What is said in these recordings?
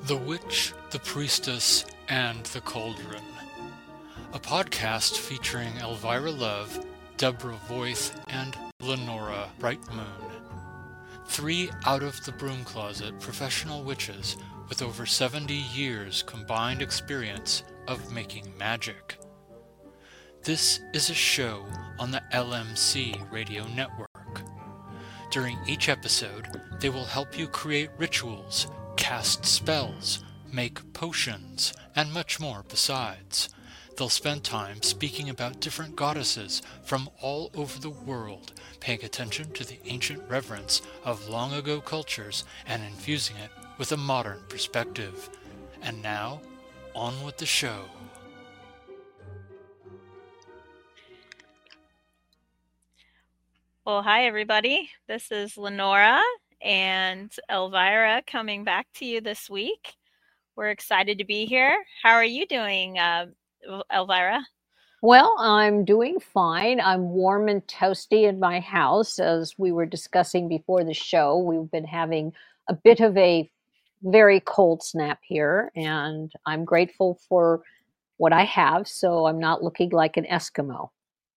The Witch, the Priestess, and the Cauldron. A podcast featuring Elvira Love, Deborah Voith, and Lenora Brightmoon. 3 out-of-the-broom-closet professional witches with over 70 years combined experience of making magic. This is a show on the LMC Radio Network. During each episode, they will help you create rituals, cast spells, make potions, and much more besides. They'll spend time speaking about different goddesses from all over the world, paying attention to the ancient reverence of long-ago cultures and infusing it with a modern perspective. And now, on with the show. Well, hi, everybody. This is Lenora and Elvira coming back to you this week. We're excited to be here. How are you doing, Elvira? Well, I'm doing fine. I'm warm and toasty in my house. As we were discussing before the show, we've been having a bit of a very cold snap here, and I'm grateful for what I have, so I'm not looking like an Eskimo.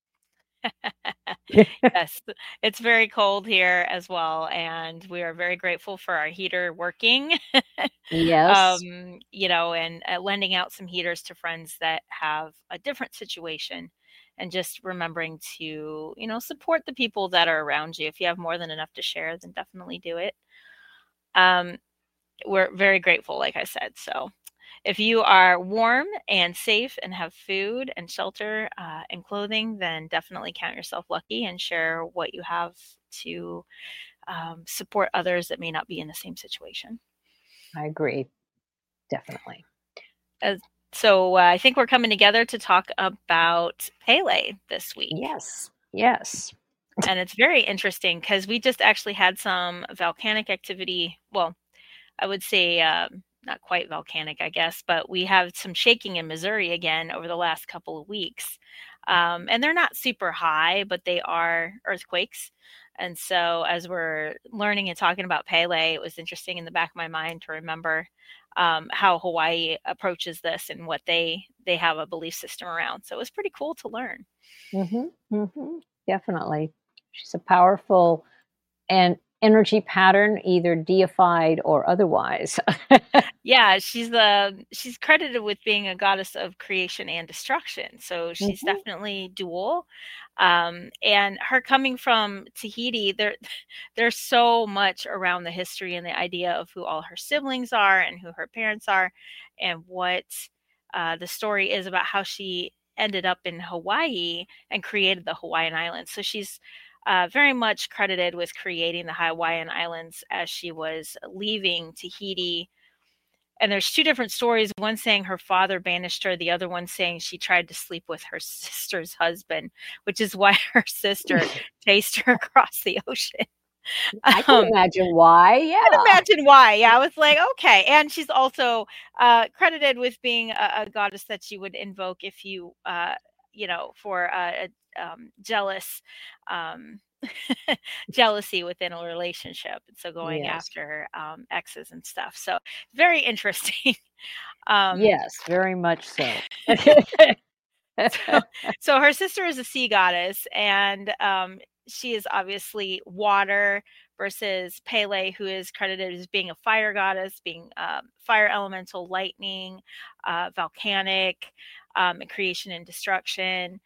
Yes, it's very cold here as well, and we are very grateful for our heater working. Yes. And lending out some heaters to friends that have a different situation, and just remembering to, support the people that are around you. If you have more than enough to share, then definitely do it. We're very grateful, like I said. So if you are warm and safe and have food and shelter and clothing, then definitely count yourself lucky and share what you have to support others that may not be in the same situation. I agree. Definitely. So I think we're coming together to talk about Pele this week. Yes. And it's very interesting because we just actually had some volcanic activity. Well, I would say not quite volcanic, I guess, but we have some shaking in Missouri again over the last couple of weeks. And they're not super high, but they are earthquakes. And so as we're learning and talking about Pele, it was interesting in the back of my mind to remember how Hawaii approaches this and what they have a belief system around. So it was pretty cool to learn. Definitely. She's a powerful and energy pattern, either deified or otherwise. Yeah, she's credited with being a goddess of creation and destruction. So she's definitely dual. And her coming from Tahiti, there's so much around the history and the idea of who all her siblings are and who her parents are, and what the story is about how she ended up in Hawaii and created the Hawaiian Islands. So she's very much credited with creating the Hawaiian Islands as she was leaving Tahiti. And there's 2 different stories, one saying her father banished her, the other one saying she tried to sleep with her sister's husband, which is why her sister chased her across the ocean. I can imagine why. Yeah. I can imagine why. Yeah, I was like, okay. And she's also credited with being a goddess that she would invoke if you, for a jealous jealousy within a relationship. And so going after exes and stuff. So very interesting. Yes, very much so. So her sister is a sea goddess, and she is obviously water, versus Pele, who is credited as being a fire goddess, being fire elemental, lightning, volcanic, and creation and destruction.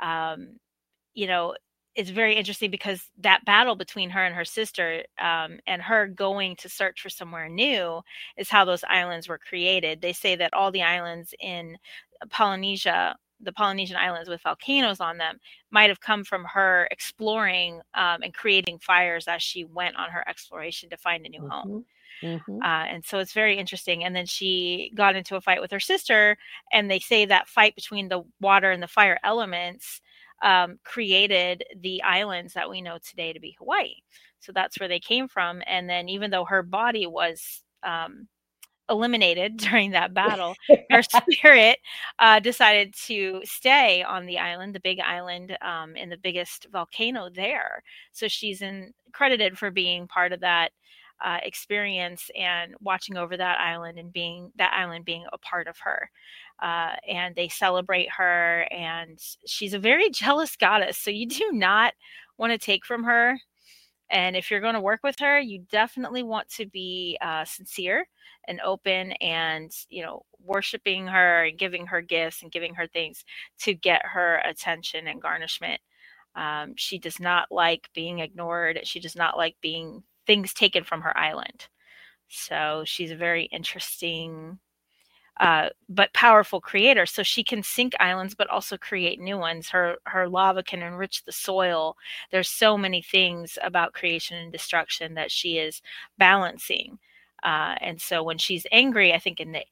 It's very interesting because that battle between her and her sister, and her going to search for somewhere new, is how those islands were created. They say that all the islands in Polynesia, the Polynesian islands with volcanoes on them, might have come from her exploring and creating fires as she went on her exploration to find a new home. And so it's very interesting. And then she got into a fight with her sister, and they say that fight between the water and the fire elements created the islands that we know today to be Hawaii. So that's where they came from. And then even though her body was eliminated during that battle, her spirit decided to stay on the island, the big island, in the biggest volcano there. So she's credited for being part of that experience and watching over that island and being a part of her. And they celebrate her, and she's a very jealous goddess. So you do not want to take from her. And if you're going to work with her, you definitely want to be sincere and open, and worshiping her and giving her gifts and giving her things to get her attention and garnishment. She does not like being ignored. She does not like being things taken from her island. So she's a very interesting but powerful creator. So she can sink islands, but also create new ones. Her lava can enrich the soil. There's so many things about creation and destruction that she is balancing. And so when she's angry, I think in the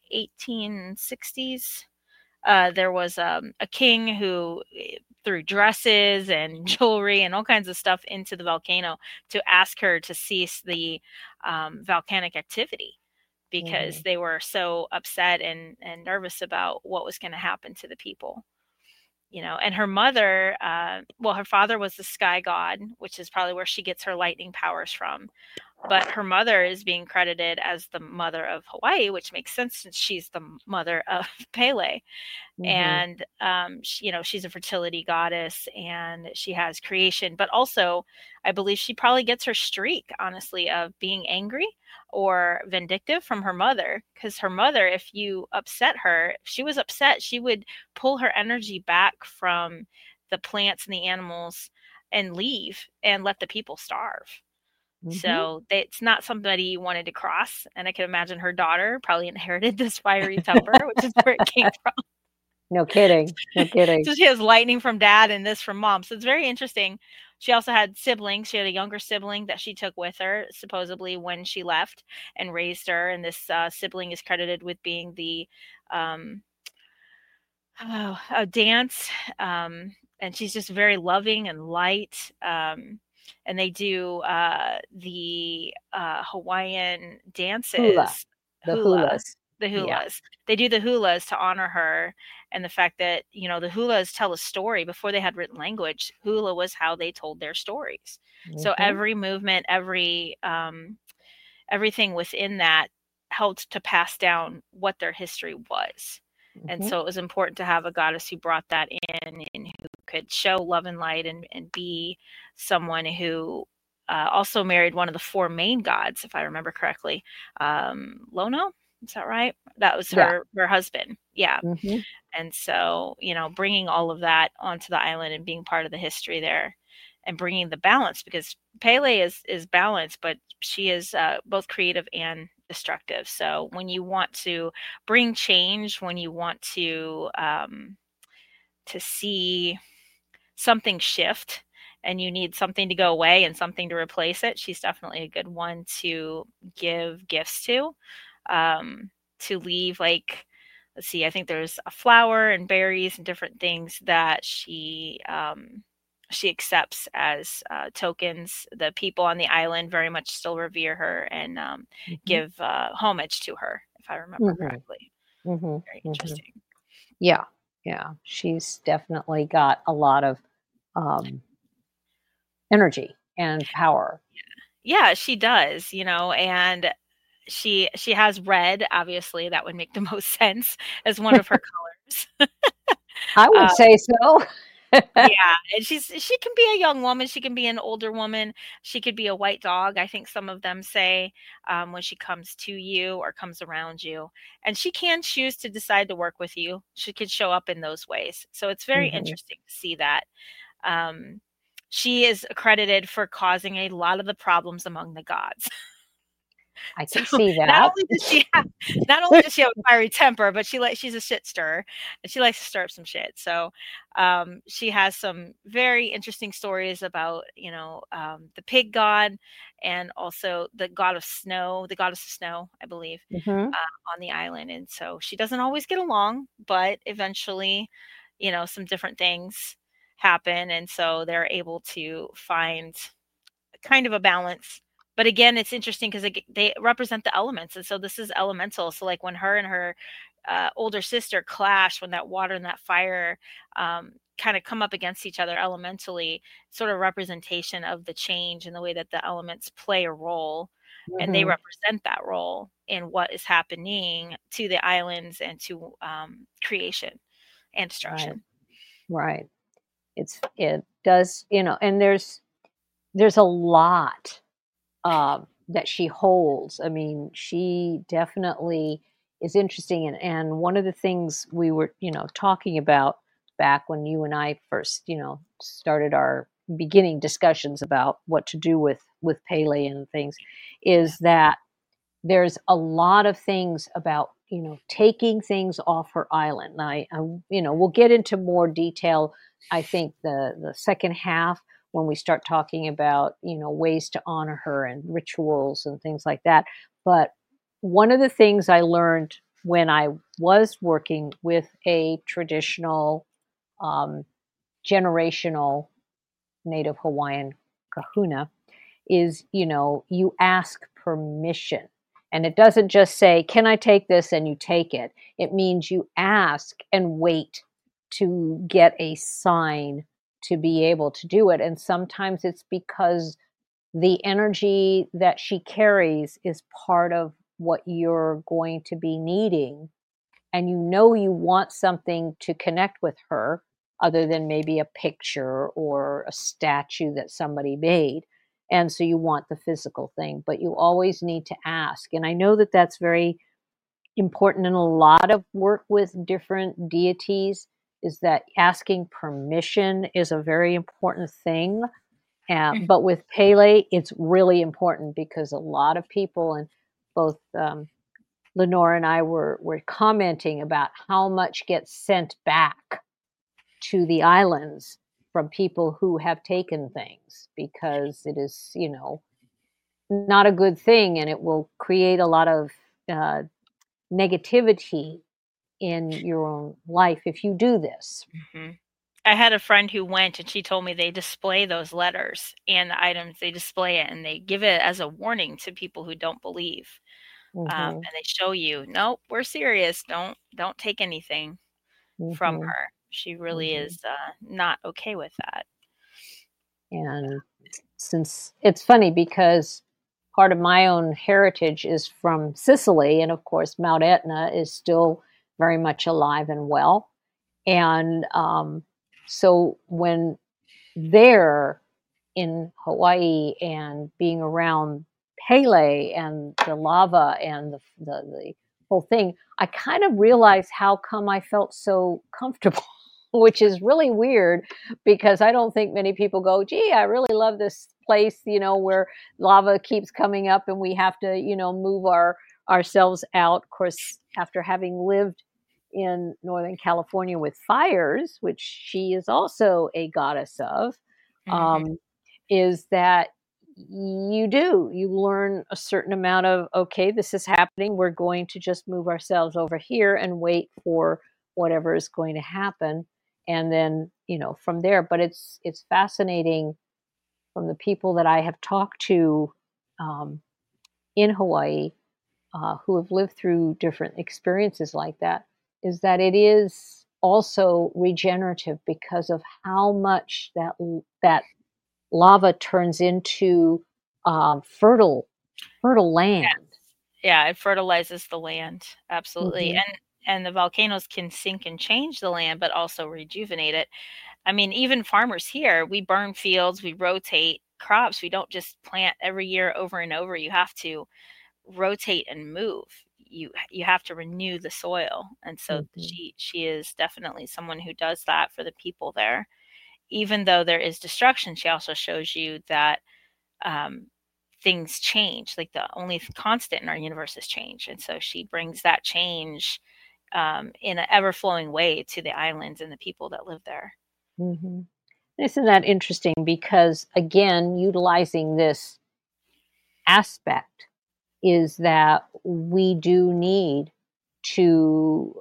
1860s, there was a king who threw dresses and jewelry and all kinds of stuff into the volcano to ask her to cease the volcanic activity, because they were so upset and nervous about what was going to happen to the people. And her mother, her father was the sky god, which is probably where she gets her lightning powers from. But her mother is being credited as the mother of Hawaii, which makes sense since she's the mother of Pele. And she's a fertility goddess, and she has creation, but also I believe she probably gets her streak, honestly, of being angry or vindictive from her mother, because her mother, if you upset her, if she was upset, she would pull her energy back from the plants and the animals and leave and let the people starve. So it's not somebody you wanted to cross. And I can imagine her daughter probably inherited this fiery temper, which is where it came from. No kidding. No kidding. So she has lightning from dad and this from mom. So it's very interesting. She also had siblings. She had a younger sibling that she took with her, supposedly, when she left and raised her. And this sibling is credited with being the dance. And she's just very loving and light. And they do the Hawaiian dances. The hulas. The hulas. Yeah. They do the hulas to honor her, and the fact that, the hulas tell a story. Before they had written language, hula was how they told their stories. So every movement, everything within that helped to pass down what their history was. And so it was important to have a goddess who brought that in and who could show love and light and be someone who also married one of the four main gods, if I remember correctly. Lono, is that right? That was her husband. Yeah. And so, bringing all of that onto the island and being part of the history there and bringing the balance, because Pele is balanced, but she is both creative and destructive. So when you want to bring change, when you want to see something shift and you need something to go away and something to replace it, she's definitely a good one to give gifts to leave, like, let's see, I think there's a flower and berries and different things that she accepts as tokens. The people on the island very much still revere her and give homage to her, if I remember correctly. Very interesting. Yeah. She's definitely got a lot of energy and power. Yeah, she does, and she has red. Obviously, that would make the most sense as one of her colors. I would say so. Yeah, and she can be a young woman, she can be an older woman, she could be a white dog, I think some of them say, when she comes to you or comes around you. And she can choose to decide to work with you. She could show up in those ways. So it's very interesting to see that. She is credited for causing a lot of the problems among the gods. I can see that. Not only does she have a fiery temper, but she's a shit stirrer, and she likes to stir up some shit. So she has some very interesting stories about the pig god, and also the goddess of snow, I believe, on the island. And so she doesn't always get along, but eventually, some different things happen, and so they're able to find kind of a balance. But again, it's interesting because they represent the elements. And so this is elemental. So like when her and her older sister clash, when that water and that fire kind of come up against each other elementally, sort of representation of the change and the way that the elements play a role. and they Hmm. represent that role in what is happening to the islands and to creation and Right. destruction. Right. It does, and there's a lot that she holds. I mean, she definitely is interesting. And one of the things we were, talking about back when you and I first, started our beginning discussions about what to do with Pele and things, Yeah. is that there's a lot of things about taking things off her island. And we'll get into more detail. I think the second half, when we start talking about ways to honor her and rituals and things like that. But one of the things I learned when I was working with a traditional um, generational Native Hawaiian kahuna is, you ask permission. And it doesn't just say, "Can I take this?" and you take it. It means you ask and wait to get a sign to be able to do it. And sometimes it's because the energy that she carries is part of what you're going to be needing, and you want something to connect with her other than maybe a picture or a statue that somebody made. And so you want the physical thing, but you always need to ask. And I know that that's very important in a lot of work with different deities, is that asking permission is a very important thing. Mm. But with Pele, it's really important because a lot of people, and both Lenore and I were commenting about how much gets sent back to the islands from people who have taken things, because it is, not a good thing, and it will create a lot of uh, negativity in your own life if you do this. Mhm. I had a friend who went and she told me they display those letters and the items. They display it and they give it as a warning to people who don't believe. Hmm. And they show you, nope, we're serious. Don't take anything from Hmm. her. She really Hmm. is not okay with that. And since it's funny because part of my own heritage is from Sicily, and of course, Mount Etna is still very much alive and well. And so when there in Hawaii and being around Pele and the lava and the whole thing, I kind of realized how come I felt so comfortable, which is really weird because I don't think many people go, "Gee, I really love this place," where lava keeps coming up and we have to, move ourselves out. Of course, after having lived in Northern California with fires, which she is also a goddess of, Hmm. um, is that you learn a certain amount of, okay, this is happening. We're going to just move ourselves over here and wait for whatever is going to happen, and then from there. But it's fascinating from the people that I have talked to um, in Hawaii, who have lived through different experiences like that, is that it is also regenerative because of how much that lava turns into fertile land. Yeah, it fertilizes the land, absolutely. Hmm. And the volcanoes can sink and change the land, but also rejuvenate it. I mean, even farmers here, we burn fields, we rotate crops. We don't just plant every year over and over. You have to rotate and move. You have to renew the soil. And so Hmm. she is definitely someone who does that for the people there. Even though there is destruction, she also shows you that um, things change. Like the only constant in our universe is change, and so she brings that change in an ever flowing way to the islands and the people that live there. Hmm. Isn't that interesting? Because again, utilizing this aspect is that we do need to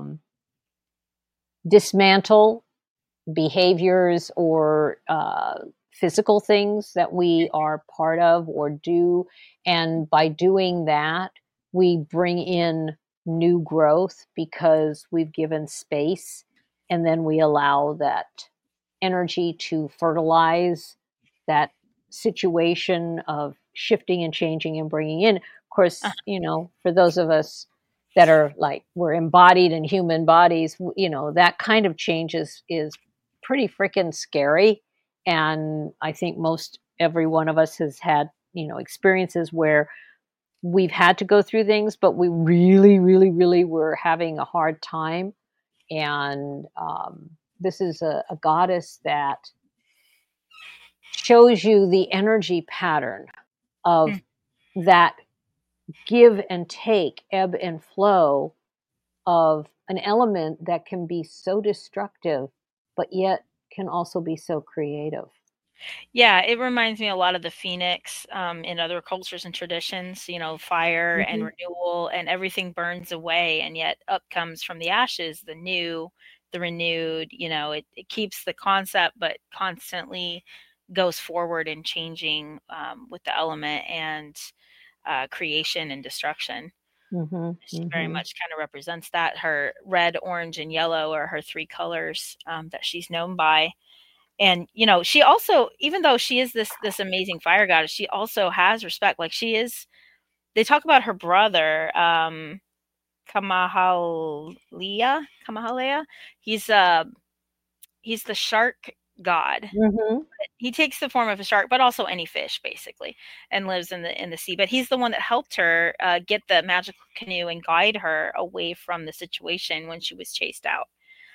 dismantle behaviors or physical things that we are part of or do. And by doing that, we bring in new growth because we've given space, and then we allow that energy to fertilize that situation of shifting and changing and bringing in. Of Uh, course, for those of us that are like we're embodied in human bodies, that kind of change is pretty freaking scary. And I think most every one of us has had, experiences where we've had to go through things, but we really, really, really were having a hard time. And this is a goddess that shows you the energy pattern of mm. that give and take, ebb and flow of an element that can be so destructive, but yet can also be so creative. Yeah, it reminds me a lot of the phoenix in other cultures and traditions, fire and Hmm. renewal, and everything burns away, and yet up comes from the ashes the new, the renewed. It keeps the concept, but constantly goes forward and changing with the element and creation and destruction. Hmm. She very Hmm. much kind of represents that. Her red, orange, and yellow are her three colors that she's known by. And she also, even though she is this amazing fire goddess, she also has respect. Like, she is, they talk about her brother, Kamahalea. He's the shark god. Hmm. He takes the form of a shark, but also any fish basically, and lives in the sea. But he's the one that helped her get the magical canoe and guide her away from the situation when she was chased out.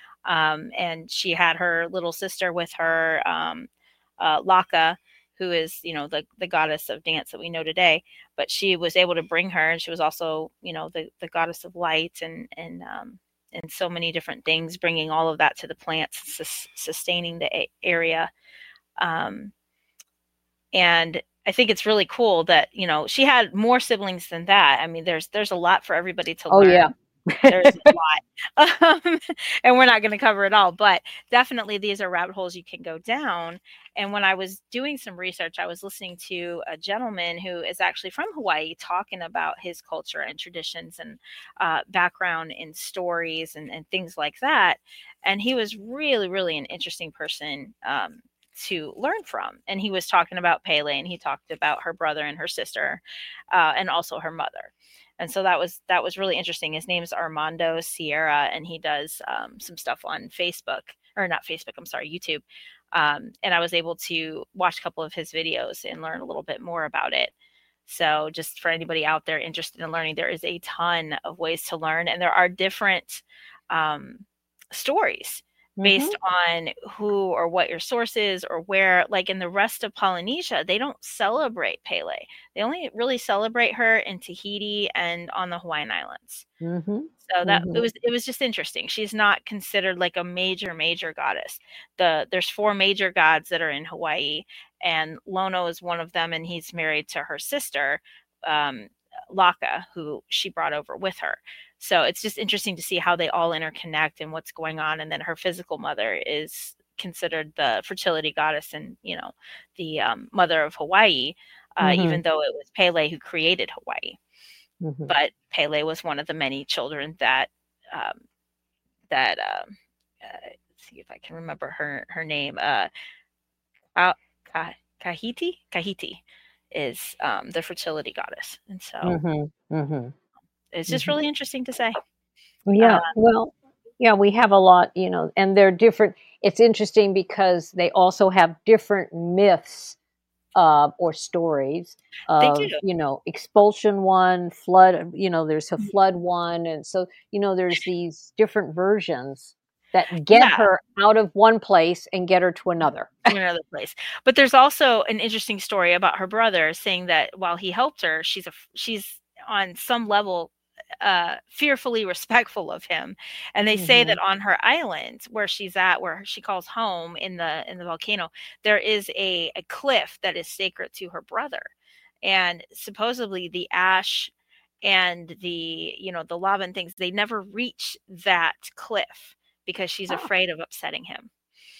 And she had her little sister with her, Laka, who is, the goddess of dance that we know today. But she was able to bring her, and she was also, the goddess of light and so many different things, bringing all of that to the plants, sustaining the area. Um, and I think it's really cool that she had more siblings than that. I mean, there's a lot for everybody to Oh yeah. learn. There's a lot. And we're not going to cover it all, but definitely these are rabbit holes you can go down. And when I was doing some research, I was listening to a gentleman who is actually from Hawaii talking about his culture and traditions and background in stories and things like that. And he was really, really an interesting person to learn from. And he was talking about Pele, and he talked about her brother and her sister, and also her mother. And so that was really interesting. His name's Armando Sierra, and he does some stuff on Facebook, or not Facebook, I'm sorry, YouTube. And I was able to watch a couple of his videos and learn a little bit more about it. So just for anybody out there interested in learning, there is a ton of ways to learn, and there are different stories Hmm. based on who or what your source is, or where. Like in the rest of Polynesia, they don't celebrate Pele. They only really celebrate her in Tahiti and on the Hawaiian Islands. Hmm. So that Hmm. it was just interesting. She's not considered like a major goddess. There's four major gods that are in Hawaii, and Lono is one of them, and he's married to her sister, um, Laka, who she brought over with her. So it's just interesting to see how they all interconnect and what's going on. And then her physical mother is considered the fertility goddess, and the mother of Hawaii, Hmm. even though it was Pele who created Hawaii. Hmm. But Pele was one of the many children um, let's see if I can remember her name. Ka- Kahiti is the fertility goddess, and so Hmm. Hmm. it's just Hmm. really interesting to say. Yeah, well, yeah, we have a lot, and they're different. It's interesting because they also have different myths or stories They do. of, expulsion one, flood, there's a flood one. And so, there's these different versions that get Yeah, her out of one place and get her to another. to another place. But there's also an interesting story about her brother, saying that while he helped her, she's on some level fearfully respectful of him. And they say Hmm. that on her island where she's at, where she calls home in the volcano, there is a cliff that is sacred to her brother. And supposedly the ash and the lava and things, they never reach that cliff because she's Oh, afraid of upsetting him.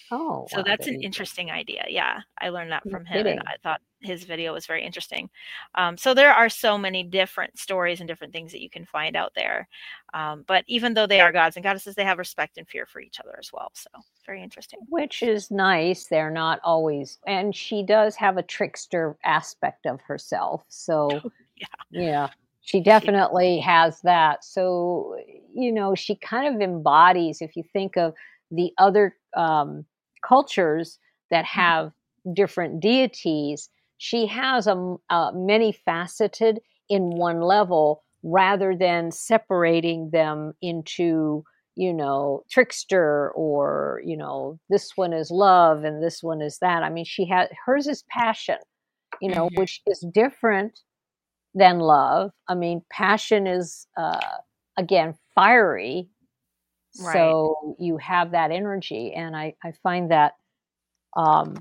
Oh, So well, that's there an you go. interesting idea. Yeah, I learned that No from him, and kidding. I thought his video was very interesting. So there are so many different stories and different things that you can find out there. But even though they are gods and goddesses, they have respect and fear for each other as well. So very interesting. Which is nice. They're not always, and she does have a trickster aspect of herself. So, Yeah, yeah, she she does. definitely has that. So, she kind of embodies, if you think of the other cultures that Mhm. have different deities, she has a many faceted in one level rather than separating them into trickster, or this one is love and this one is that. I mean, she had hers is passion, Mhm. which is different than love. I mean, passion is again fiery, Right. so you have that energy, and I find that um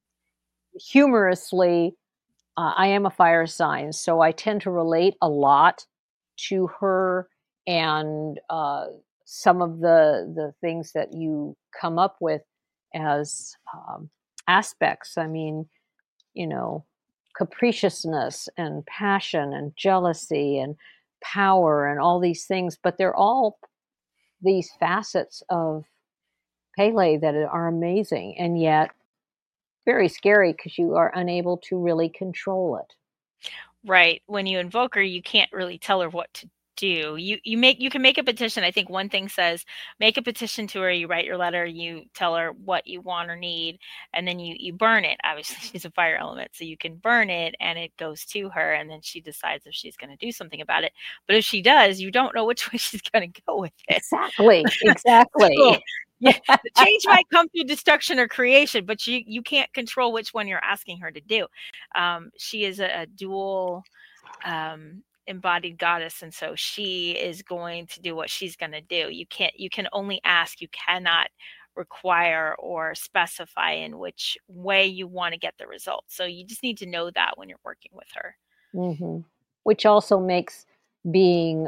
humorously, I am a fire sign, so I tend to relate a lot to her, and some of the things that you come up with as aspects. I mean, you know, capriciousness and passion and jealousy and power and all these things, but they're all these facets of Pele that are amazing and yet very scary because you are unable to really control it. Right. When you invoke her, you can't really tell her what to do. You can make a petition. I think one thing says make a petition to her, you write your letter, you tell her what you want or need, and then you burn it. Obviously, she's a fire element, so you can burn it and it goes to her and then she decides if she's going to do something about it. But if she does, you don't know which way she's going to go with it. Exactly, exactly. So, yeah, the change might come through destruction or creation, but you can't control which one you're asking her to do. She is a dual embodied goddess, and so she is going to do what she's going to do. You can only ask, you cannot require or specify in which way you want to get the results. So you just need to know that when you're working with her. Mhm. Which also makes being,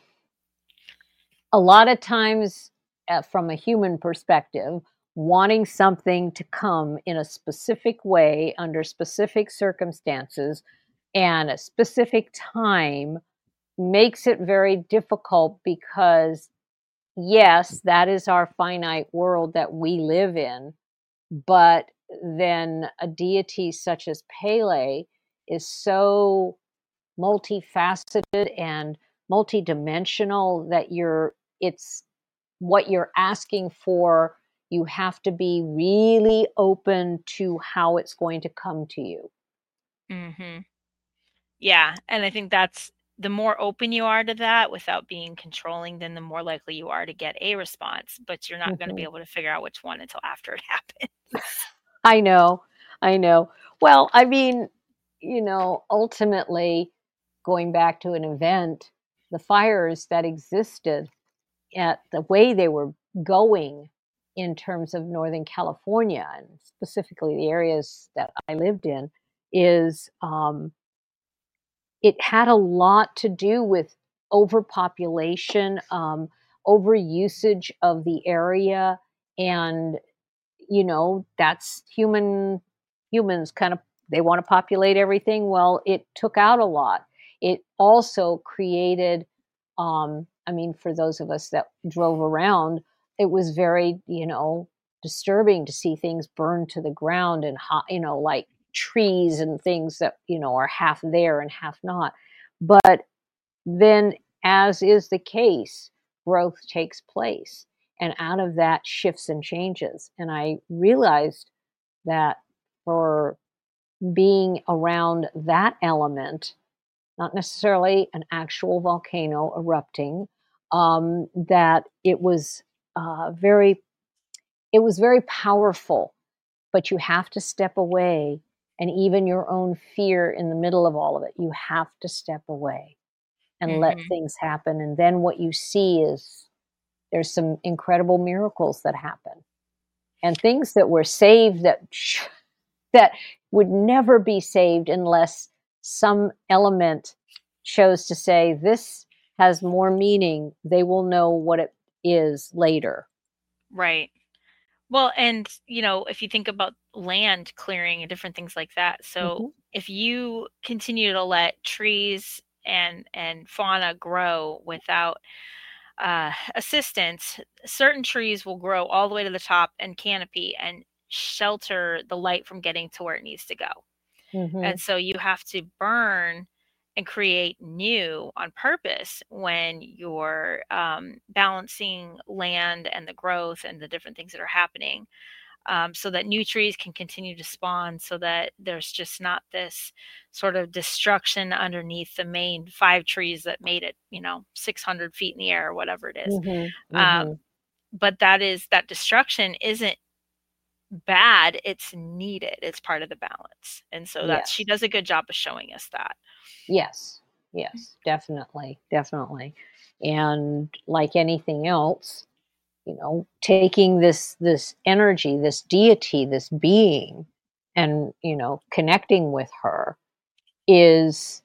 a lot of times, from a human perspective, wanting something to come in a specific way under specific circumstances and a specific time makes it very difficult because, yes, that is our finite world that we live in. But then a deity such as Pele is so multifaceted and multidimensional that it's what you're asking for. You have to be really open to how it's going to come to you. Hmm. Yeah, and I think that's the more open you are to that without being controlling, then the more likely you are to get a response, but you're not going to be Mhm. able to figure out which one until after it happens. I know, I know. Well, I mean, ultimately, going back to an event, the fires that existed at the way they were going in terms of Northern California, and specifically the areas that I lived in, is it had a lot to do with overpopulation, overusage of the area, and that's humans kind of, they want to populate everything. Well, it took out a lot. It also created, I mean, for those of us that drove around, it was very, disturbing to see things burn to the ground and hot, like trees and things that, are half there and half not. But then, as is the case, growth takes place. And out of that, shifts and changes. And I realized that for being around that element, not necessarily an actual volcano erupting, that very, it was very powerful. But you have to step away, and even your own fear in the middle of all of it, you have to step away and let Hmm. things happen. And then what you see is there's some incredible miracles that happen, and things that were saved that would never be saved unless some element chose to say, this has more meaning. They will know what it is later. Right. Well, and if you think about land clearing and different things like that, so Hmm. if you continue to let trees and fauna grow without assistance, certain trees will grow all the way to the top and canopy and shelter the light from getting to where it needs to go. Hmm. And so you have to burn and create new on purpose when you're balancing land and the growth and the different things that are happening, so that new trees can continue to spawn, so that there's just not this sort of destruction underneath the main 5 trees that made it 600 feet in the air or whatever it is. Hmm. um, Hmm. but that destruction isn't bad, it's needed, it's part of the balance. And so she Yes. does a good job of showing us that. Yes. Yes. Definitely. Definitely. And like anything else, taking this energy, this deity, this being, and connecting with her is,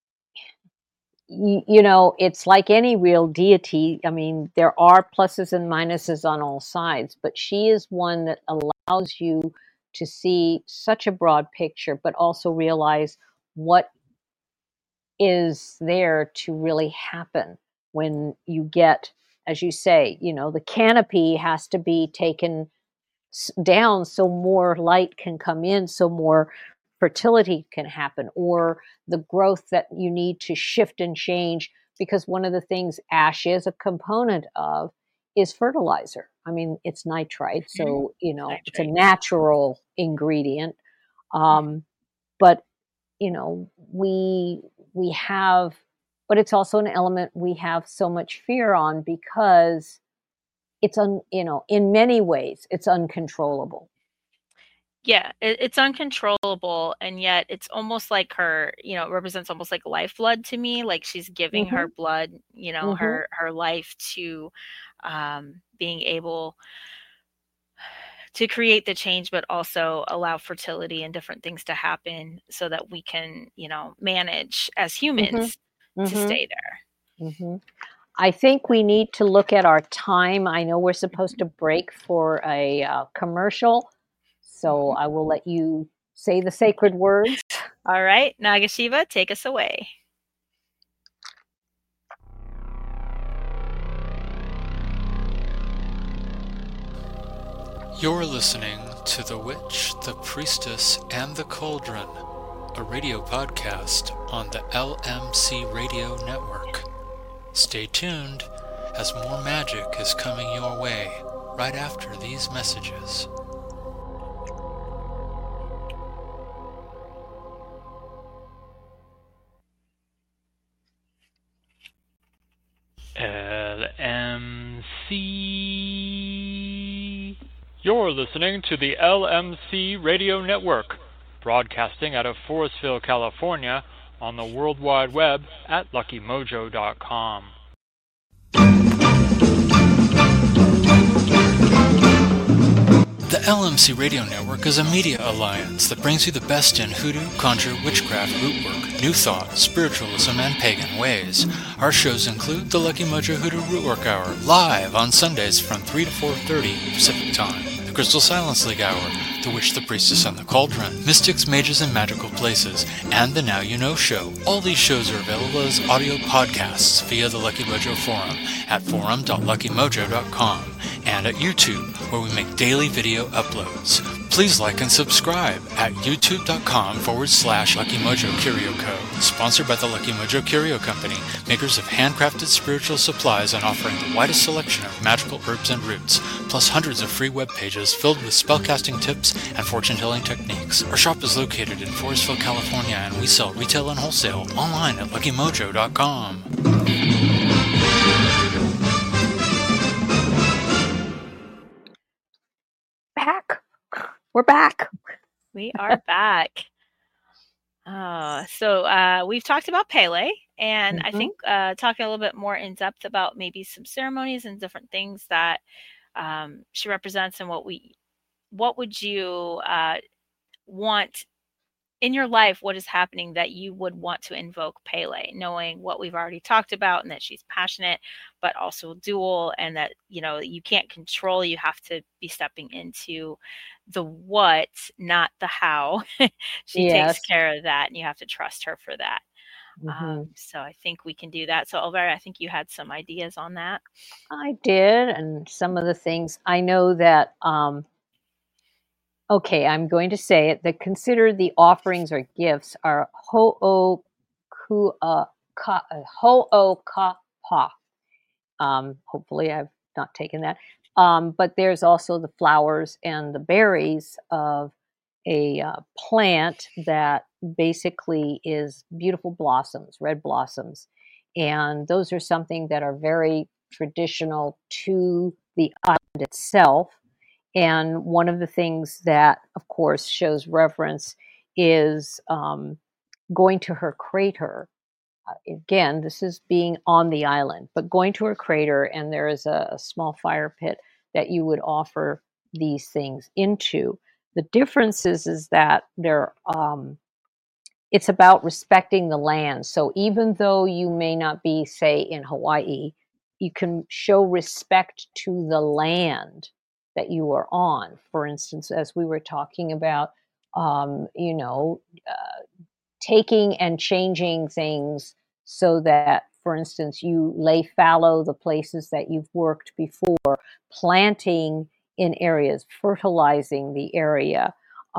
it's like any real deity. I mean, there are pluses and minuses on all sides, but she is one that allows you to see such a broad picture, but also realize what is there to really happen when you get, as you say, the canopy has to be taken down so more light can come in, so more fertility can happen, or the growth that you need to shift and change. Because one of the things ash is a component of is fertilizer. I mean, it's nitrite, Mhm. so it's a Nitrate. natural ingredient. Um, but we have, but it's also an element we have so much fear on because in many ways it's uncontrollable. Yeah, it's uncontrollable, and yet it's almost like it represents almost like lifeblood to me, like she's giving her Mhm. blood, Mhm. her life to being able to create the change, but also allow fertility and different things to happen so that we can, manage as Mhm. humans to Mhm. stay there. Mhm. I think we need to look at our time. I know we're supposed to break for a commercial, so Mhm. I will let you say the sacred words. All right, Nagashiva, take us away. You're listening to The Witch, the Priestess, and the Cauldron, a radio podcast on the LMC Radio Network. Stay tuned, as more magic is coming your way right after these messages. LMC. You're listening to the LMC Radio Network, broadcasting out of Forestville, California, on the World Wide Web at luckymojo.com. The LMC Radio Network is a media alliance that brings you the best in hoodoo, conjure, witchcraft, rootwork, new thought, spiritualism, and pagan ways. Our shows include the Lucky Mojo Hoodoo Rootwork Hour, live on Sundays from 3 to 4:30 Pacific Time. The Crystal Silence League Hour, The Witch, the Priestess, and the Cauldron, Mystics, Mages, and Magical Places, and the Now You Know Show. All these shows are available as audio podcasts via the Lucky Mojo Forum at forum.luckymojo.com and at YouTube, where we make daily video uploads. Please like and subscribe at youtube.com/Lucky Mojo Curio Co. Sponsored by the Lucky Mojo Curio Company, makers of handcrafted spiritual supplies and offering the widest selection of magical herbs and roots, plus hundreds of free web pages filled with spellcasting tips and fortune-telling techniques. Our shop is located in Forestville, California, and we sell retail and wholesale online at luckymojo.com. Back. We're back. We are back. So we've talked about Pele, and I Mhm. think talking a little bit more in depth about maybe some ceremonies and different things that she represents, and what would you want in your life, what is happening that you would want to invoke Pele, knowing what we've already talked about and that she's passionate, but also dual, and that, you can't control, you have to be stepping into the what, not the how. She takes Yes. care of that, and you have to trust her for that. Hmm. So I think we can do that. So Elvira, I think you had some ideas on that. I did, and some of the things I know that. Okay, I'm going to say it. That consider the offerings or gifts are ho'okapa. Hopefully, I've not taken that. But there's also the flowers and the berries of a plant that basically is beautiful blossoms, red blossoms. And those are something that are very traditional to the island itself. And one of the things that, of course, shows reverence is going to her crater. Again, this is being on the island, but going to her crater, and there is a small fire pit that you would offer these things into. The difference is that it's about respecting the land. So even though you may not be, say, in Hawaii, you can show respect to the land that you are on. For instance, as we were talking about, um, you know, uh, taking and changing things so that, for instance, you lay fallow the places that you've worked before, planting in areas, fertilizing the area,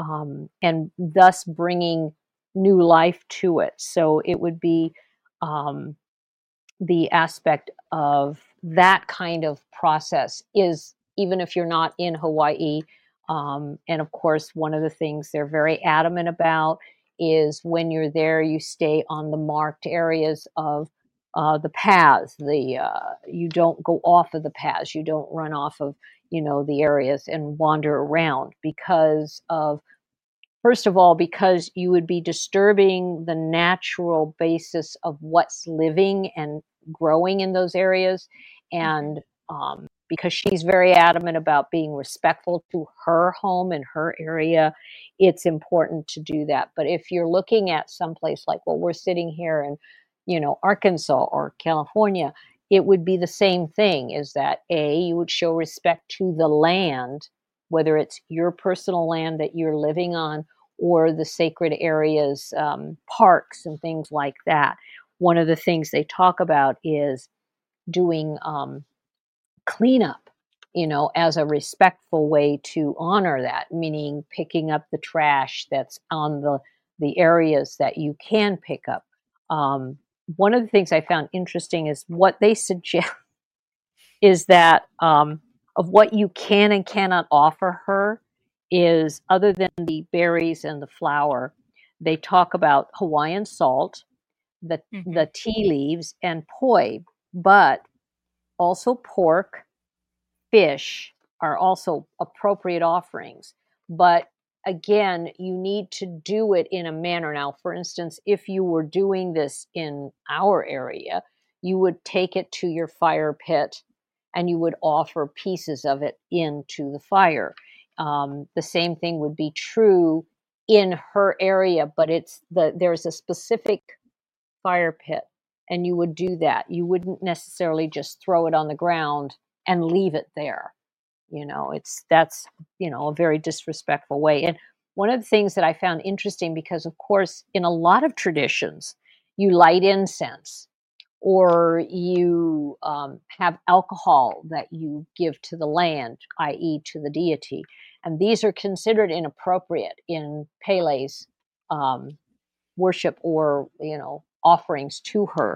and thus bringing new life to it. So it would be um, the aspect of that kind of process is even if you're not in Hawaii. And of course, one of the things they're very adamant about is when you're there, you stay on the marked areas of the paths. You don't go off of the paths. You don't run off of the areas and wander around because of first of all, because you would be disturbing the natural basis of what's living and growing in those areas. Hmm. And because she's very adamant about being respectful to her home and her area, it's important to do that. But if you're looking at someplace like, well, we're sitting here in, Arkansas or California, it would be the same thing is that you would show respect to the land, whether it's your personal land that you're living on or the sacred areas, parks and things like that. One of the things they talk about is doing cleanup, as a respectful way to honor that, meaning picking up the trash that's on the areas that you can pick up. Um, One of the things I found interesting is what they suggest is that of what you can and cannot offer her is other than the berries and the flour, they talk about Hawaiian salt, Hmm. the tea leaves, and poi, but also pork, fish are also appropriate offerings. But again, you need to do it in a manner. Now, for instance, if you were doing this in our area, you would take it to your fire pit and you would offer pieces of it into the fire. The same thing would be true in her area, but there's a specific fire pit, and you would do that. You wouldn't necessarily just throw it on the ground and leave it there. That's a very disrespectful way. And one of the things that I found interesting, because of course in a lot of traditions you light incense or you have alcohol that you give to the land, i.e. to the deity, and these are considered inappropriate in Pele's um, worship or offerings to her,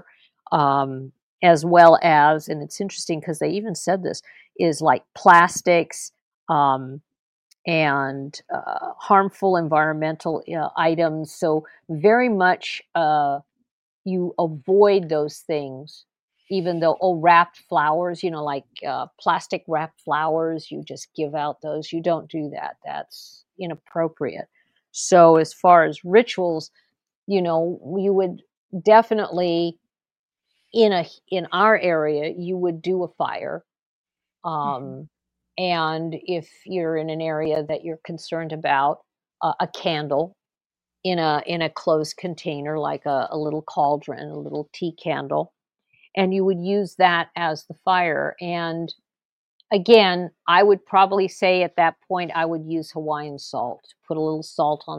as well as, and it's interesting because they even said this, is like plastics, um, and harmful environmental items. So very much you avoid those things, even though, wrapped flowers, like plastic wrapped flowers, you just give out those. You don't do that. That's inappropriate. So as far as rituals, you would definitely in our area you would do a fire, Hmm. um, and if you're in an area that you're concerned about, a candle in a closed container, like a little cauldron, a little tea candle, and you would use that as the fire. And again, I would probably say at that point I would use Hawaiian salt. Put a little salt on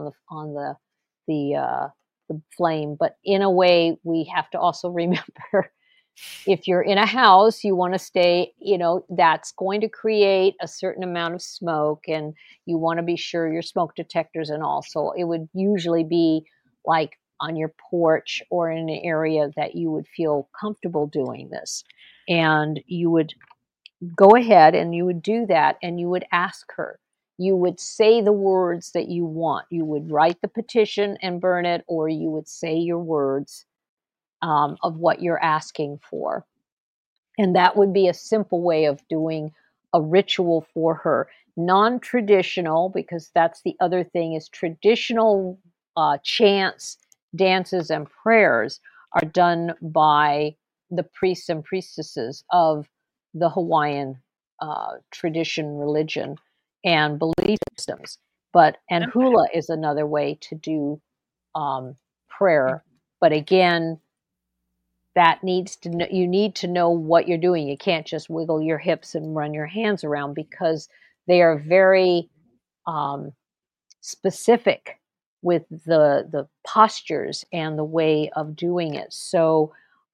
the flame, but in a way we have to also remember, if you're in a house, you want to stay, that's going to create a certain amount of smoke, and you want to be sure your smoke detectors and all. So it would usually be like on your porch or in an area that you would feel comfortable doing this. And you would go ahead and you would do that, and you would ask her. You would say the words that you want. You would write the petition and burn it, or you would say your words of what you're asking for. And that would be a simple way of doing a ritual for her. Non-traditional, because that's the other thing, is traditional chants, dances, and prayers are done by the priests and priestesses of the Hawaiian tradition, religion, and belief systems. And Okay. hula is another way to do prayer. But again, that needs to know, you need to know what you're doing. You can't just wiggle your hips and run your hands around, because they are very specific with the postures and the way of doing it. So,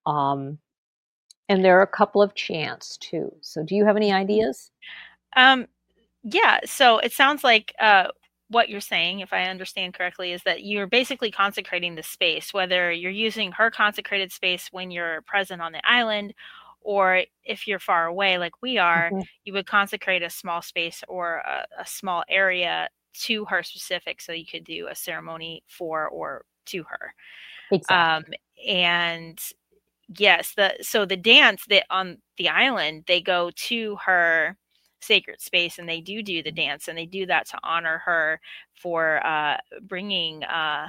and there are a couple of chants too. So, do you have any ideas? Um, yeah, so it sounds like what you're saying, if I understand correctly, is that you're basically consecrating the space, whether you're using her consecrated space when you're present on the island, or if you're far away, like we are, Mhm. you would consecrate a small space or a small area to her specific, so you could do a ceremony for or to her. Um, Exactly. and yes, the dance that on the island, they go to her sacred space and they do the dance, and they do that to honor her for bringing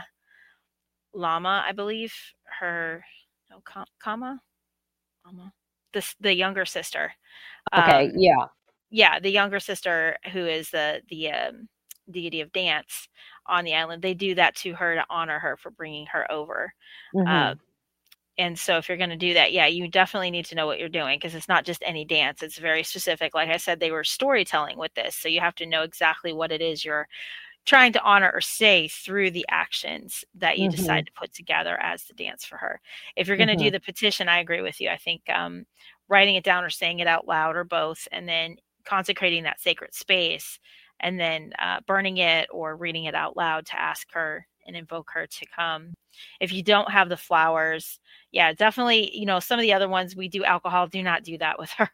Lama, I believe, her no Kama, Lama, the younger sister. Okay. Um, Yeah. yeah, the younger sister, who is the deity of dance on the island. They do that to her to honor her for bringing her over. Uh, Hmm. And so if you're going to do that, yeah, you definitely need to know what you're doing, because it's not just any dance. It's very specific. Like I said, they were storytelling with this. So you have to know exactly what it is you're trying to honor or say through the actions that you Hmm. decide to put together as the dance for her. If you're going to Hmm. do the petition, I agree with you. I think writing it down or saying it out loud, or both, and then consecrating that sacred space, and then burning it or reading it out loud to ask her and invoke her to come. If you don't have the flowers, yeah, definitely, some of the other ones we do alcohol, do not do that with her.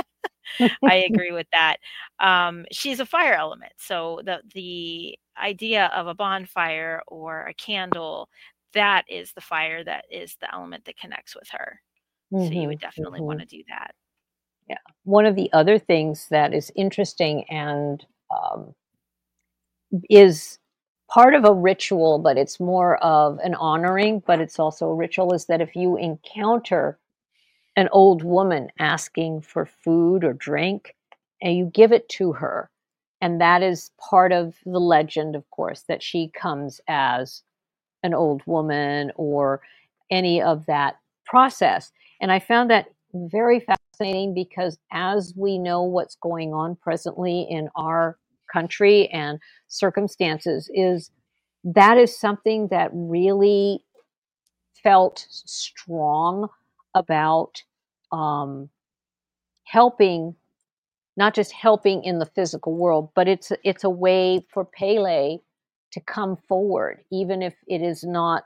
I agree with that. She's a fire element, so the idea of a bonfire or a candle, that is the fire, that is the element that connects with her. So you Hmm. would definitely Hmm. want to do that. Yeah. One of the other things that is interesting and um, is part of a ritual, but it's more of an honoring, but it's also a ritual, is that if you encounter an old woman asking for food or drink, and you give it to her, and that is part of the legend, of course, that she comes as an old woman or any of that process. And I found that very fascinating, because as we know what's going on presently in our country and circumstances, is that is something that really felt strong about um, helping, not just helping in the physical world, but it's a way for Pele to come forward, even if it is not,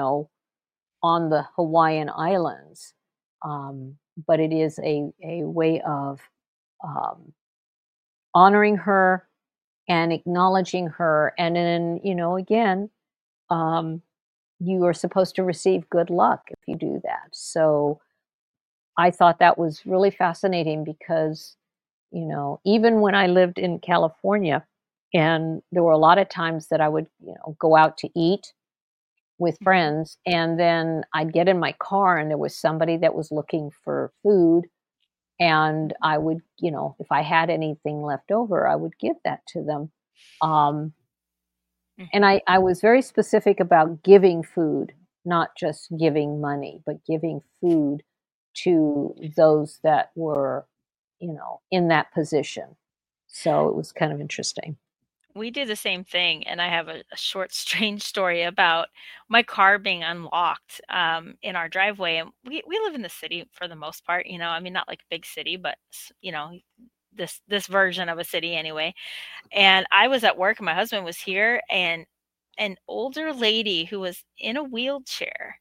on the Hawaiian Islands. But it is a way of um, honoring her and acknowledging her. And then, again, um, you are supposed to receive good luck if you do that. So I thought that was really fascinating, because, even when I lived in California, and there were a lot of times that I would, go out to eat with Mhm. friends, and then I'd get in my car and there was somebody that was looking for food, and I would, if I had anything left over, I would give that to them. Um, And Mhm. I was very specific about giving food, not just giving money, but giving food to those that were, in that position. So it was kind of interesting. We do the same thing, and I have a short, strange story about my car being unlocked in our driveway. And we live in the city for the most part, I mean, not like a big city, but this version of a city anyway. And I was at work, and my husband was here, and an older lady who was in a wheelchair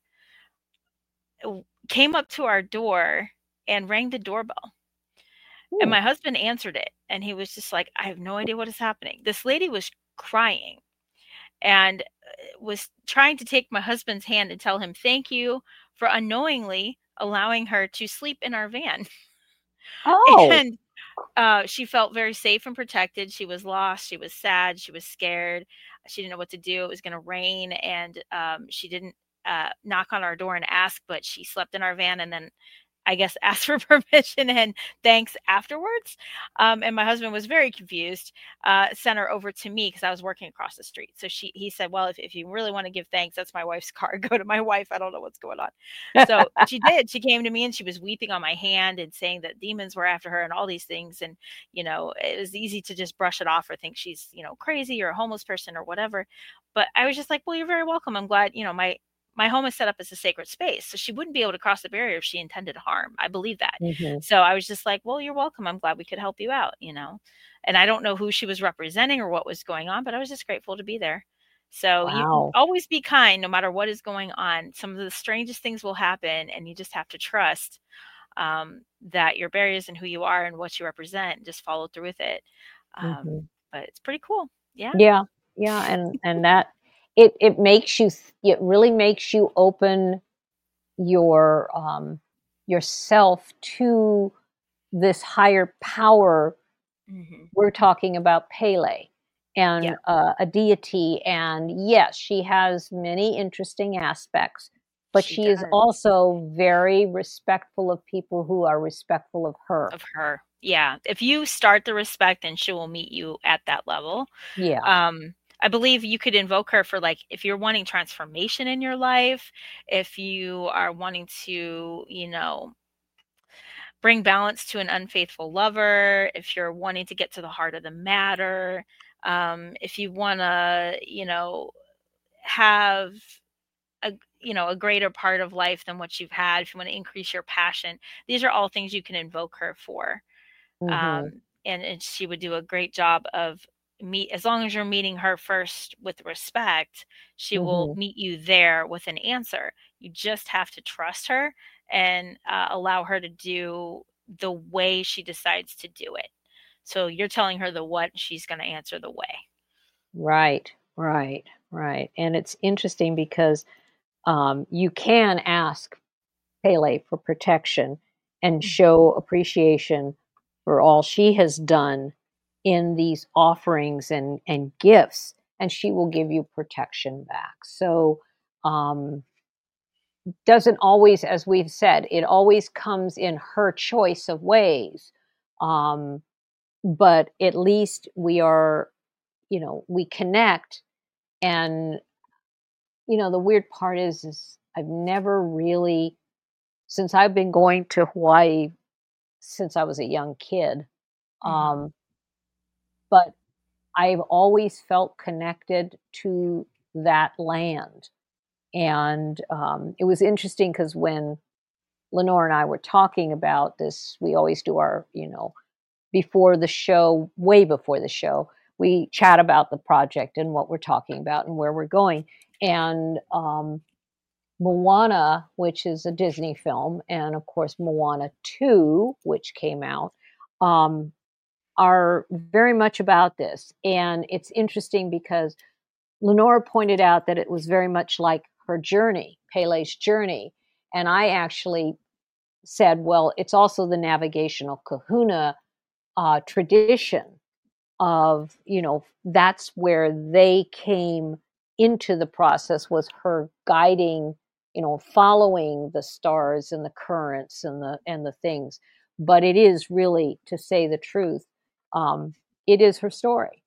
came up to our door and rang the doorbell. And Hmm. my husband answered it, and he was just like, I have no idea what is happening. This lady was crying and was trying to take my husband's hand and tell him thank you for unknowingly allowing her to sleep in our van. Oh, And she felt very safe and protected. She was lost. She was sad. She was scared. She didn't know what to do. It was going to rain, and she didn't knock on our door and ask, but she slept in our van, and then I guess asked for permission and thanks afterwards. And my husband was very confused, sent her over to me because I was working across the street. So he said, well, if you really want to give thanks, that's my wife's car. Go to my wife. I don't know what's going on. So she did. She came to me and she was weeping on my hand and saying that demons were after her and all these things. And, it was easy to just brush it off or think she's, crazy or a homeless person or whatever. But I was just like, well, you're very welcome. I'm glad, my home is set up as a sacred space, so she wouldn't be able to cross the barrier if she intended harm. I believe that. hmm. So I was just like, well, you're welcome. I'm glad we could help you out, And I don't know who she was representing or what was going on, but I was just grateful to be there. So you Wow. always be kind no matter what is going on. Some of the strangest things will happen, and you just have to trust that your barriers and who you are and what you represent, and just follow through with it. Hmm. But it's pretty cool. Yeah. Yeah, yeah, and that it makes you it really makes you open your yourself to this higher power. Hmm. We're talking about Pele Yeah. and a deity, and yes, she has many interesting aspects, but She she is does. also very respectful of people who are respectful of her. Of her. Yeah. If you start the respect, then she will meet you at that level. Yeah. I believe you could invoke her for, like, if you're wanting transformation in your life, if you are wanting to, bring balance to an unfaithful lover, if you're wanting to get to the heart of the matter, if you want to, have a a greater part of life than what you've had, if you want to increase your passion, these are all things you can invoke her for. Hmm. And she would do a great job of meet as long as you're meeting her first with respect, she will Hmm. meet you there with an answer. You just have to trust her and allow her to do the way she decides to do it. So you're telling her the what, she's going to answer the way. Right, right, right. And it's interesting because you can ask Pele for protection and Mhm. show appreciation for all she has done in these offerings and gifts, and she will give you protection back. So, um, doesn't always, as we've said, it always comes in her choice of ways. Um, but at least we are, we connect. And, the weird part is I've never really, since I've been going to Hawaii since I was a young kid. Mhm. Um, but I've always felt connected to that land. And it was interesting because when Lenore and I were talking about this, we always do our, before the show, way before the show, we chat about the project and what we're talking about and where we're going. And Moana, which is a Disney film, and of course Moana 2, which came out, um, are very much about this. And it's interesting because Lenora pointed out that it was very much like her journey, Pele's journey. And I actually said, well, it's also the navigational kahuna tradition of, that's where they came into the process, was her guiding, following the stars and the currents and the things. But it is really, to say the truth, um, it is her story.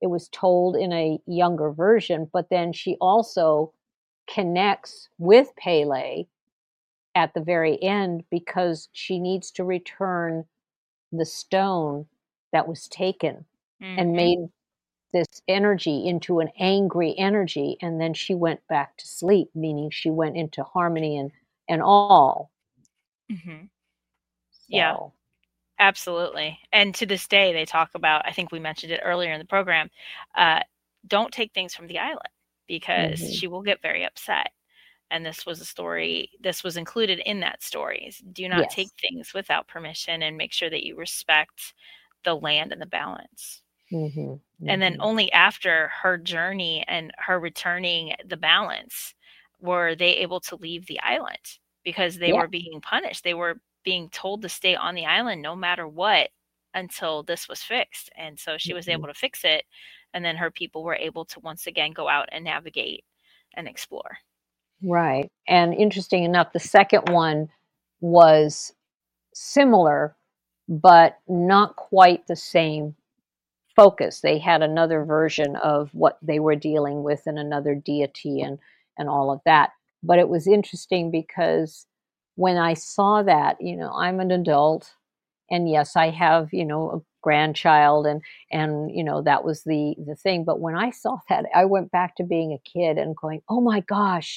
it was told in a younger version, but then she also connects with Pele at the very end because she needs to return the stone that was taken and Mm-hmm. made this energy into an angry energy, and then she went back to sleep, meaning she went into harmony and all. Mm-hmm. Yeah, So absolutely. And to this day, they talk about, I think we mentioned it earlier in the program, uh, don't take things from the island because mhm, she will get very upset. And this was a story, this was included in that story. Do not take yes. things without permission and make sure that you respect the land and the balance. Mhm, And then mhm. only after her journey and her returning the balance were they able to leave the island because they Yeah. were being punished. They were being told to stay on the island no matter what until this was fixed. And so she was Mhm. able to fix it. And then her people were able to once again go out and navigate and explore. Right. And interesting enough, the second one was similar, but not quite the same focus. They had another version of what they were dealing with and another deity and all of that. But it was interesting because when I saw that, I'm an adult, and yes, I have, a grandchild, and that was the thing. But when I saw that, I went back to being a kid and going, "Oh my gosh,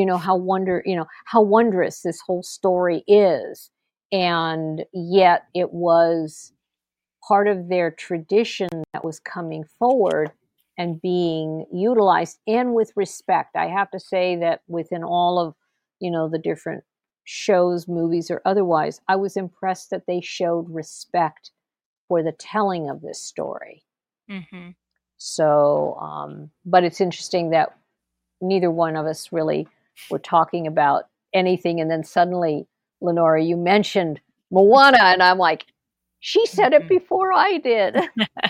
how wondrous this whole story is." And yet it was part of their tradition that was coming forward and being utilized, and with respect. I have to say that within all of, the different shows, movies, or otherwise, I was impressed that they showed respect for the telling of this story. Mm-hmm. So, but it's interesting that neither one of us really were talking about anything. And then suddenly, Lenora, you mentioned Moana, and I'm like, she said it before I did.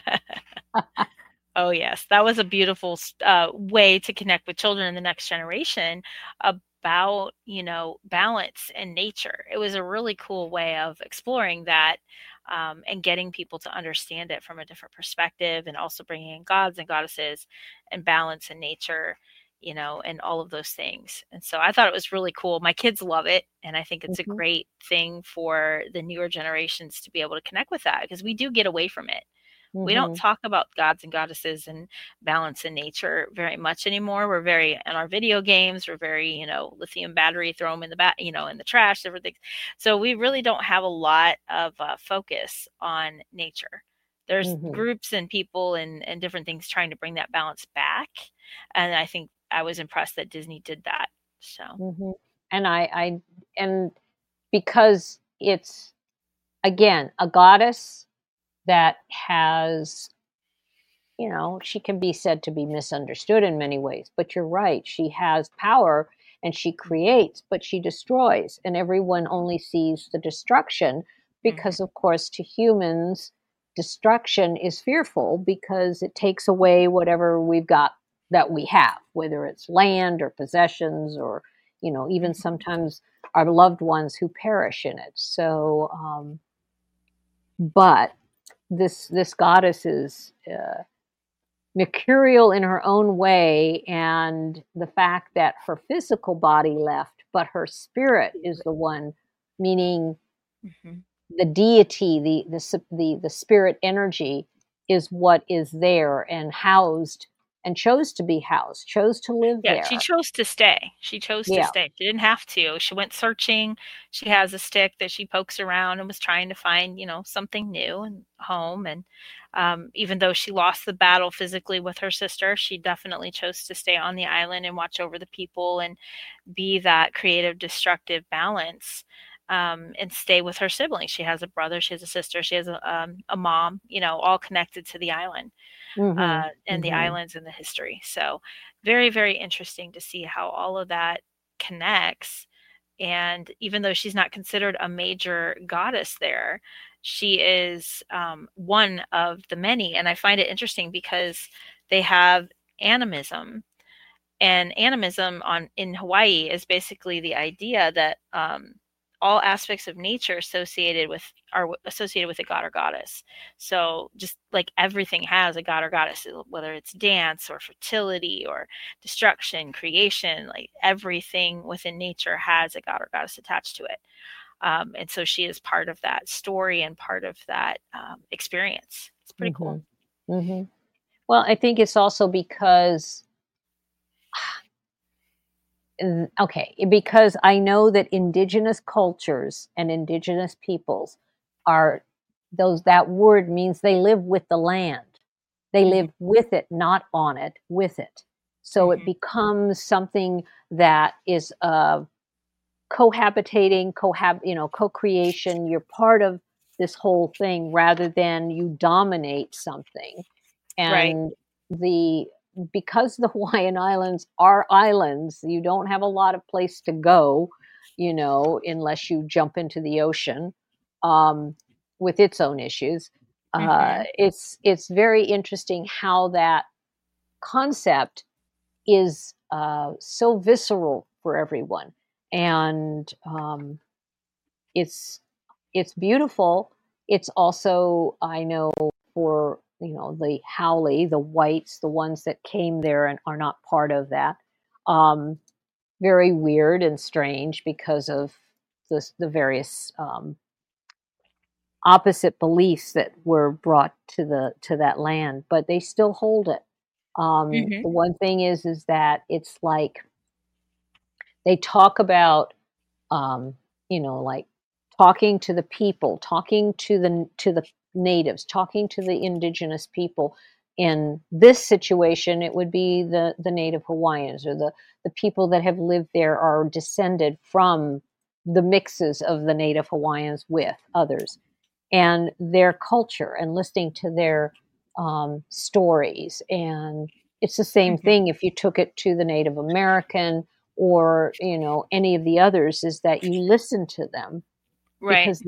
Oh, yes. That was a beautiful way to connect with children in the next generation about, balance and nature. It was a really cool way of exploring that and getting people to understand it from a different perspective and also bringing in gods and goddesses and balance and nature, and all of those things. And so I thought it was really cool. My kids love it. And I think it's a Mhm, great thing for the newer generations to be able to connect with that because we do get away from it. We don't mhm, talk about gods and goddesses and balance in nature very much anymore. We're very in our video games. We're very, lithium battery, throw them in in the trash, different things. So we really don't have a lot of focus on nature. There's mhm, groups and people and different things trying to bring that balance back, and I think I was impressed that Disney did that. So. mhm. And because it's, again, a goddess that has, she can be said to be misunderstood in many ways, but you're right. She has power and she creates, but she destroys, and everyone only sees the destruction because, Mhm. of course, to humans, destruction is fearful because it takes away whatever we've got that we have, whether it's land or possessions or, even Mhm. sometimes our loved ones who perish in it. So, but this goddess is mercurial in her own way, and the fact that her physical body left, but her spirit is the one, meaning Mhm. the deity, the spirit energy is what is there and housed and chose to be housed, chose to live Yeah, she there. chose to stay. She chose to Yeah. stay. She didn't have to. She went searching. She has a stick that she pokes around and was trying to find, something new and home. And even though she lost the battle physically with her sister, she definitely chose to stay on the island and watch over the people and be that creative, destructive balance. And stay with her siblings. She has a brother, she has a sister, she has a mom, all connected to the island Hmm. and the Hmm. islands and the history. So, very, very interesting to see how all of that connects. And even though she's not considered a major goddess there, she is one of the many. And I find it interesting because they have animism, and animism on in Hawaii is basically the idea that all aspects of nature are associated with a god or goddess. So just like everything has a god or goddess, whether it's dance or fertility or destruction, creation, like everything within nature has a god or goddess attached to it. And so she is part of that story and part of that experience. It's pretty cool. Mm-hmm. Mm-hmm. Well, I think it's also because because I know that indigenous cultures and indigenous peoples are that word means they live with the land. They live with it, not on it, with it. So it becomes something that is cohabitating, co-creation. You're part of this whole thing rather than you dominate something. Right. And because the Hawaiian Islands are islands, you don't have a lot of place to go, unless you jump into the ocean, with its own issues. It's very interesting how that concept is so visceral for everyone, and it's beautiful. It's also, I know, for the Haole, the whites, the ones that came there and are not part of that, very weird and strange because of the various opposite beliefs that were brought to that land, but they still hold it. The one thing is that it's like they talk about, like talking to the people, talking to the natives, talking to the indigenous people. In this situation, it would be the native Hawaiians, or the people that have lived there are descended from the mixes of the native Hawaiians with others, and their culture, and listening to their stories. And it's the same thing if you took it to the Native American, or any of the others, is that you listen to them, Right. because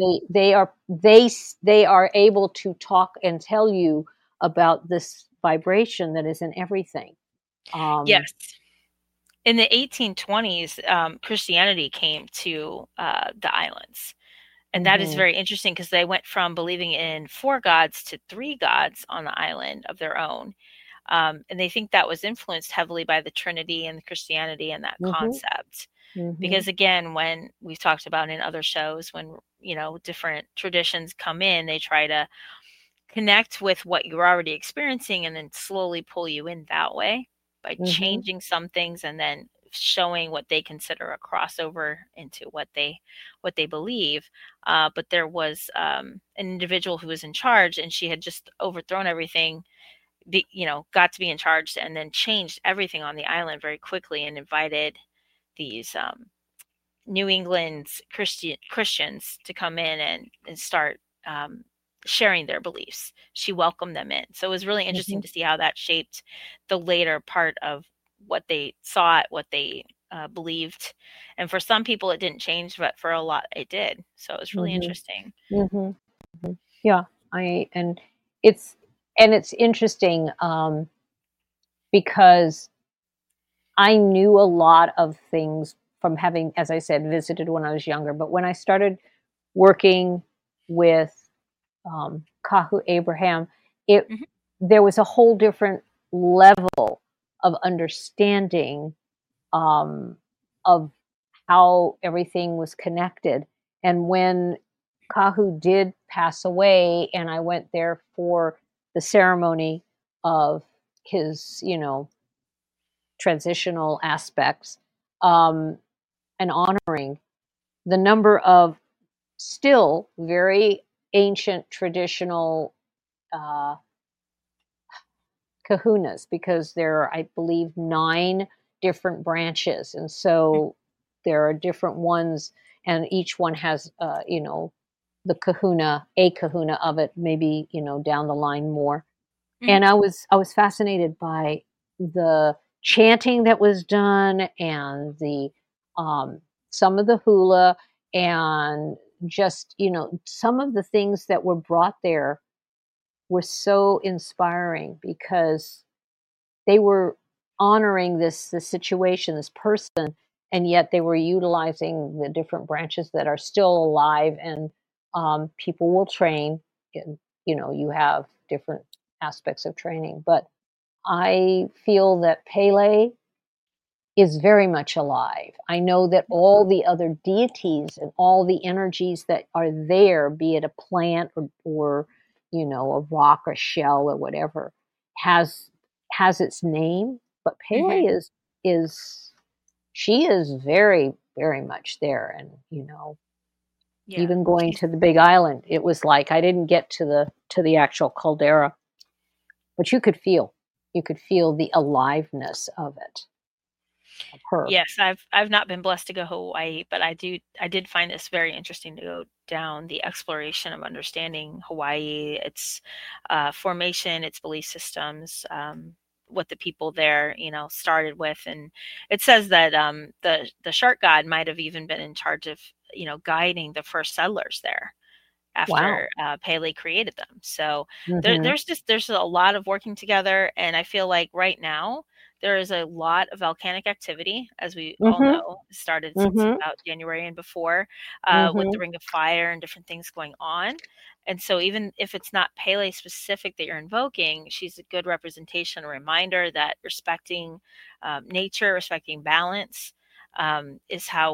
they are able to talk and tell you about this vibration that is in everything. Yes. In the 1820s, Christianity came to the islands. And that is very interesting because they went from believing in 4 gods to 3 gods on the island of their own. And they think that was influenced heavily by the Trinity and the Christianity and that concept. Because again, when we've talked about in other shows, when different traditions come in, they try to connect with what you're already experiencing and then slowly pull you in that way by changing some things and then showing what they consider a crossover into what they believe. But there was an individual who was in charge, and she had just overthrown everything, got to be in charge, and then changed everything on the island very quickly and invited these New England's Christians to come in and start sharing their beliefs. She welcomed them in. So it was really interesting to see how that shaped the later part of what they thought, what they believed. And for some people it didn't change, but for a lot it did. So it was really interesting. Yeah, and it's interesting, because I knew a lot of things from having, as I said, visited when I was younger. But when I started working with Kahu Abraham, there was a whole different level of understanding, of how everything was connected. And when Kahu did pass away, and I went there for the ceremony of his, transitional aspects, and honoring the number of still very ancient traditional kahunas, because there are, I believe, 9 different branches, and so there are different ones, and each one has the kahuna, a kahuna of it, maybe down the line more. And I was fascinated by the chanting that was done, and the some of the hula, and just some of the things that were brought there were so inspiring, because they were honoring this situation, this person and yet they were utilizing the different branches that are still alive, and people will train. You have different aspects of training, but I feel that Pele is very much alive. I know that all the other deities and all the energies that are there, be it a plant or a rock or shell or whatever, has its name. But Pele Hmm. is she is very, very much there. And Yeah. even going to the Big Island, it was like I didn't get to the actual caldera, but you could feel the aliveness of her. Yes, I've not been blessed to go to Hawaii, but I did find this very interesting to go down the exploration of understanding Hawaii, its formation, its belief systems, what the people there, started with, and it says that the shark god might have even been in charge of guiding the first settlers there Wow. after Pele created them. So Hmm. there's a lot of working together, and I feel like right now there is a lot of volcanic activity, as we all Hmm. know, started since Hmm. about January and before, with the Hmm. Ring of Fire and different things going on. And so even if it's not Pele specific that you're invoking, she's a good representation, a reminder that respecting nature, respecting balance, is how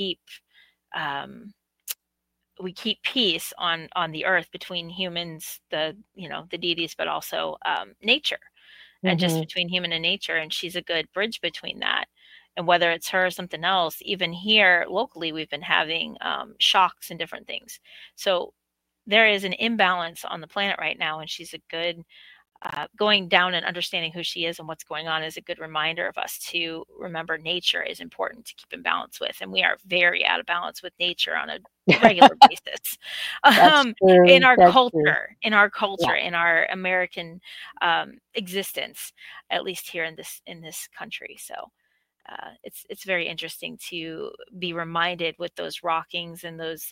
um, we keep peace on the earth between humans, the deities, but also nature, and just Hmm. between human and nature. And she's a good bridge between that. And whether it's her or something else, even here locally, we've been having shocks and different things. So there is an imbalance on the planet right now, and she's a good going down and understanding who she is and what's going on is a good reminder of us to remember nature is important to keep in balance with. And we are very out of balance with nature on a regular basis. That's In true. our That's true. culture, in our Yeah. culture, in our American existence, at least here in this country. So it's very interesting to be reminded with those rockings and those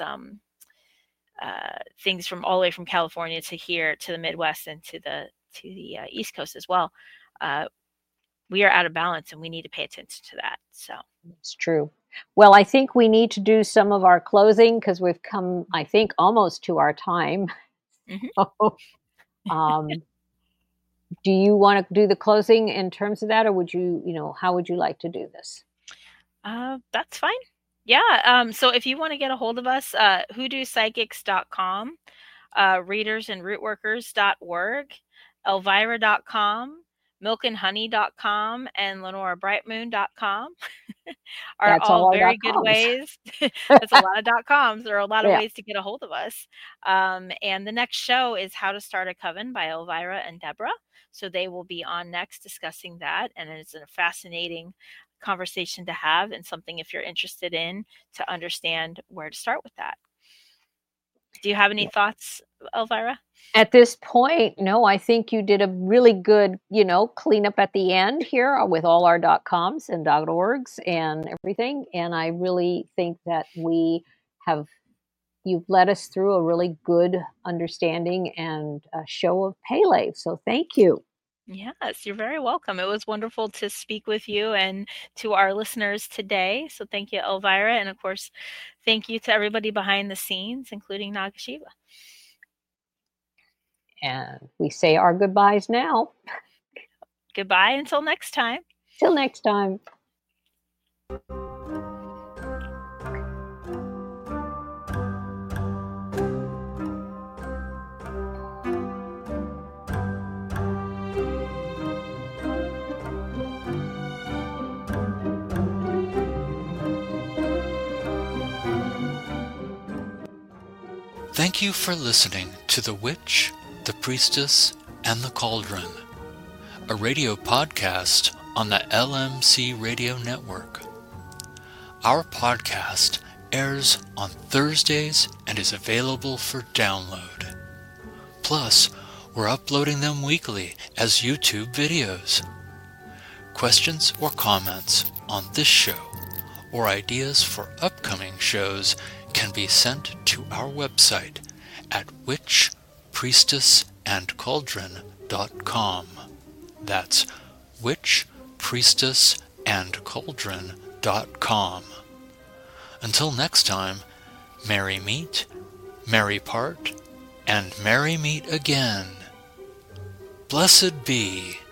things from all the way from California to here to the Midwest and to the East Coast as well. Uh, we are out of balance, and we need to pay attention to that. So, It's true. Well, I think we need to do some of our closing because we've come, I think, almost to our time. mhm. um, do you want to do the closing in terms of that, or how would you like to do this? That's fine. Yeah. So if you want to get a hold of us, hoodoopsychics.com, readersandrootworkers.org, elvira.com, milkandhoney.com, and lenorabrightmoon.com are That's all all our very dot good coms. ways. That's a lot of .coms. There are a lot of Yeah. ways to get a hold of us. And the next show is How to Start a Coven by Elvira and Deborah. So they will be on next discussing that. And it's a fascinating conversation to have, and something if you're interested in to understand where to start with that. Do you have any thoughts, Elvira? At this point, no, I think you did a really good, cleanup at the end here with all our .coms and .orgs and everything. And I really think that you've led us through a really good understanding and a show of Pele. So thank you. Yes, you're very welcome. It was wonderful to speak with you and to our listeners today. So thank you, Elvira. And of course, thank you to everybody behind the scenes, including Nagashiva. And we say our goodbyes now. Goodbye until next time. Till next time. Thank you for listening to The Witch, the Priestess, and the Cauldron, a radio podcast on the LMC Radio Network. Our podcast airs on Thursdays and is available for download. Plus, we're uploading them weekly as YouTube videos. Questions or comments on this show or ideas for upcoming shows can be sent to our website at witchpriestessandcauldron.com. That's witchpriestessandcauldron.com. www.thebrightmoon.com. Until next time, merry meet, merry part, and merry meet again. Blessed be